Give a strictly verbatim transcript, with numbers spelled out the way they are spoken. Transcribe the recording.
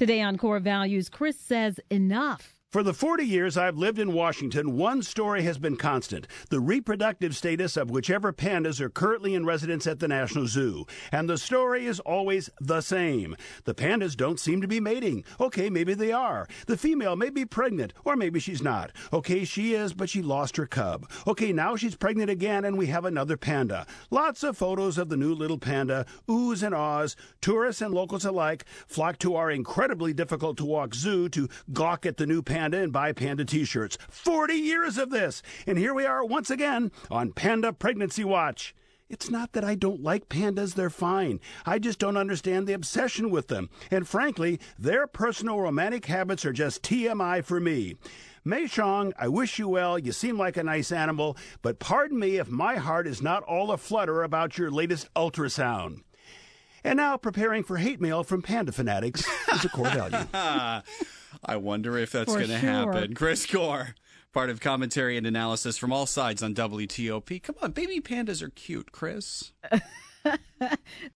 Today on Core Values, Chris says enough. For the forty years I've lived in Washington, one story has been constant: the reproductive status of whichever pandas are currently in residence at the National Zoo. And the story is always the same. The pandas don't seem to be mating. Okay, maybe they are. The female may be pregnant, or maybe she's not. Okay, she is, but she lost her cub. Okay, now she's pregnant again, and we have another panda. Lots of photos of the new little panda. Oohs and ahs. Tourists and locals alike flock to our incredibly difficult-to-walk zoo to gawk at the new panda and buy panda t-shirts. forty years of this, and here we are once again on Panda Pregnancy Watch. It's not that I don't like pandas, they're fine. I just don't understand the obsession with them. And frankly, their personal romantic habits are just T M I for me. Mei Xiang, I wish you well. You seem like a nice animal, but pardon me if my heart is not all aflutter about your latest ultrasound. And now, preparing for hate mail from panda fanatics is a core value. I wonder if that's going to sure. happen. Chris Core, part of commentary and analysis from all sides on W T O P. Come on, baby pandas are cute, Chris.